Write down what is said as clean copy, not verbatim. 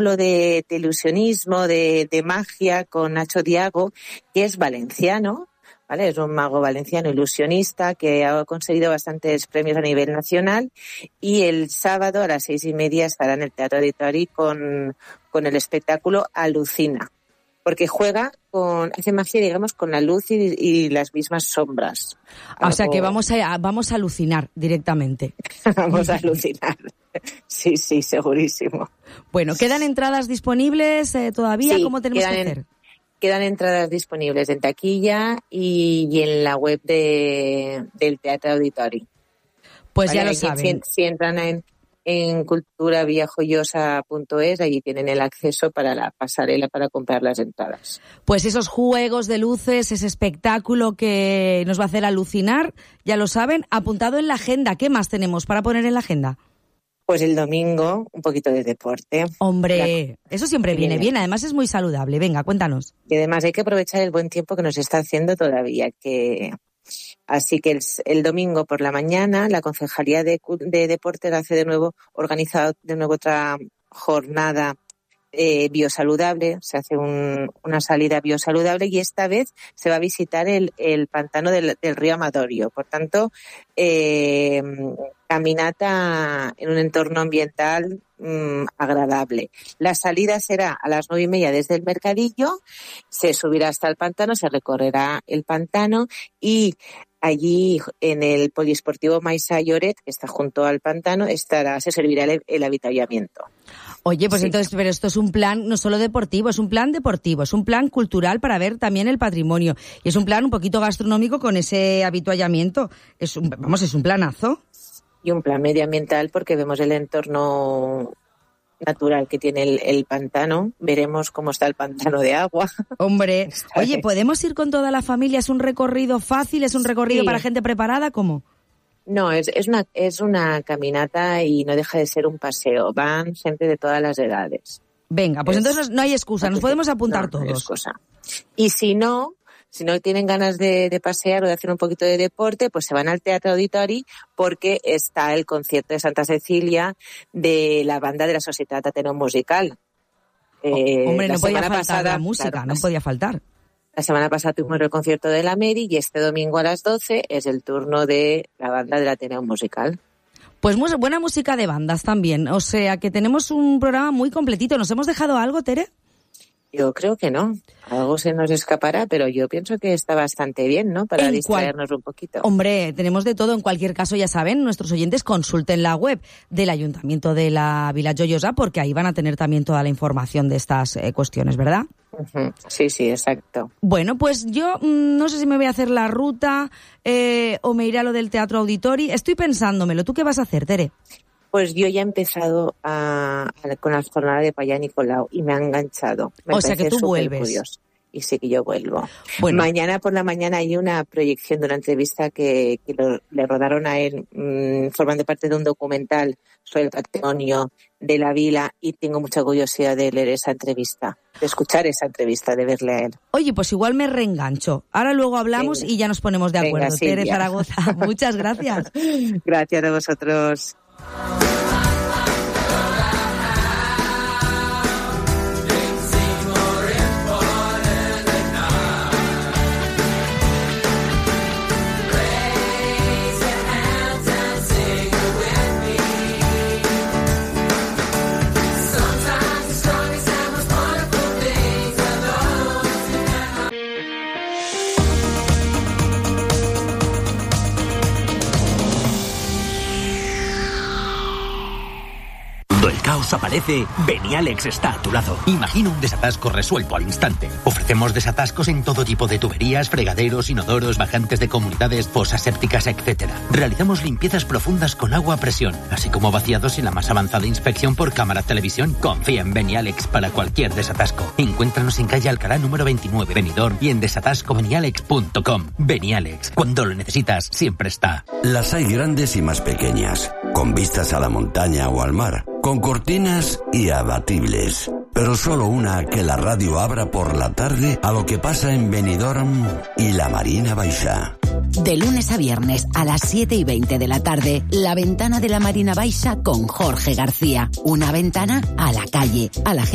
espectáculo de ilusionismo, de magia con Nacho Diago, que es valenciano, ¿vale? Es un mago valenciano ilusionista que ha conseguido bastantes premios a nivel nacional, y el sábado a las 6:30 estará en el Teatro Auditori con el espectáculo Alucina, porque hace magia, digamos, con la luz y las mismas sombras. O sea que vamos a alucinar directamente. Vamos a alucinar. Sí, segurísimo. Bueno, ¿quedan entradas disponibles todavía? Sí, ¿cómo tenemos que hacer? Quedan entradas disponibles en taquilla y en la web del Teatro Auditori. Pues ¿vale? Ya lo saben. Si entran en culturaviajoyosa.es, allí tienen el acceso para la pasarela para comprar las entradas. Pues esos juegos de luces, ese espectáculo que nos va a hacer alucinar, ya lo saben, apuntado en la agenda. ¿Qué más tenemos para poner en la agenda? Pues el domingo, un poquito de deporte. Hombre, eso siempre viene bien, además es muy saludable. Venga, cuéntanos. Y además hay que aprovechar el buen tiempo que nos está haciendo todavía, Así que el domingo por la mañana la Concejalía de Deportes organiza de nuevo otra jornada biosaludable, se hace una salida biosaludable, y esta vez se va a visitar el pantano del río Amadorio. Por tanto, caminata en un entorno ambiental agradable. La salida será a las 9:30 desde el Mercadillo, se subirá hasta el pantano, se recorrerá el pantano, y allí en el poliesportivo Maisa Lloret, que está junto al pantano, se servirá el avituallamiento. Oye, pues sí. Entonces, pero esto es un plan no solo deportivo, es un plan deportivo, es un plan cultural para ver también el patrimonio, y es un plan un poquito gastronómico con ese avituallamiento. Es un planazo. Y un plan medioambiental, porque vemos el entorno natural que tiene el pantano, veremos cómo está el pantano de agua. Hombre, oye, ¿podemos ir con toda la familia? ¿Es un recorrido fácil? ¿Es un recorrido para gente preparada? ¿Cómo? No, es una caminata y no deja de ser un paseo. Van gente de todas las edades. Venga, pues entonces no hay excusa, nos podemos apuntar todos. No hay excusa. Y si no tienen ganas de pasear o de hacer un poquito de deporte, pues se van al Teatro Auditori, porque está el concierto de Santa Cecilia de la banda de la Societat Ateneo Musical. Hombre, no podía faltar la música, claro, no podía faltar. La semana pasada tuvimos el concierto de la Meri, y este domingo a las 12 es el turno de la banda del Ateneo Musical. Pues muy buena música de bandas también, o sea que tenemos un programa muy completito. ¿Nos hemos dejado algo, Tere? Yo creo que no. Algo se nos escapará, pero yo pienso que está bastante bien, ¿no? Para distraernos un poquito. Hombre, tenemos de todo. En cualquier caso, ya saben, nuestros oyentes consulten la web del Ayuntamiento de la Vila Joiosa, porque ahí van a tener también toda la información de estas cuestiones, ¿verdad? Sí, exacto. Bueno, pues yo no sé si me voy a hacer la ruta o me iré a lo del Teatro Auditori. Estoy pensándomelo. ¿Tú qué vas a hacer, Tere? Pues yo ya he empezado con la jornada de Payá Nicolau y me ha enganchado. O sea que tú vuelves. Curioso. Y sí que yo vuelvo. Bueno. Mañana por la mañana hay una proyección de una entrevista que le rodaron a él, formando parte de un documental sobre el patrimonio de la vila, y tengo mucha curiosidad de leer esa entrevista, de escuchar esa entrevista, de verle a él. Oye, pues igual me reengancho. Ahora luego hablamos. Venga. Y ya nos ponemos de acuerdo. Venga, Tere Zaragoza, muchas gracias. Gracias a vosotros. Cuando el caos aparece, Benialex está a tu lado. Imagina un desatasco resuelto al instante. Ofrecemos desatascos en todo tipo de tuberías, fregaderos, inodoros, bajantes de comunidades, fosas sépticas, etc. Realizamos limpiezas profundas con agua a presión, así como vaciados y la más avanzada inspección por cámara televisión. Confía en Benialex para cualquier desatasco. Encuéntranos en calle Alcalá número 29, Benidorm, y en desatascobenialex.com. Benialex, cuando lo necesitas, siempre está. Las hay grandes y más pequeñas, con vistas a la montaña o al mar, con cortinas y abatibles. Pero solo una que la radio abra por la tarde a lo que pasa en Benidorm y la Marina Baixa. De lunes a viernes a las 7:20 de la tarde, La Ventana de la Marina Baixa con Jorge García. Una ventana a la calle, a la gente.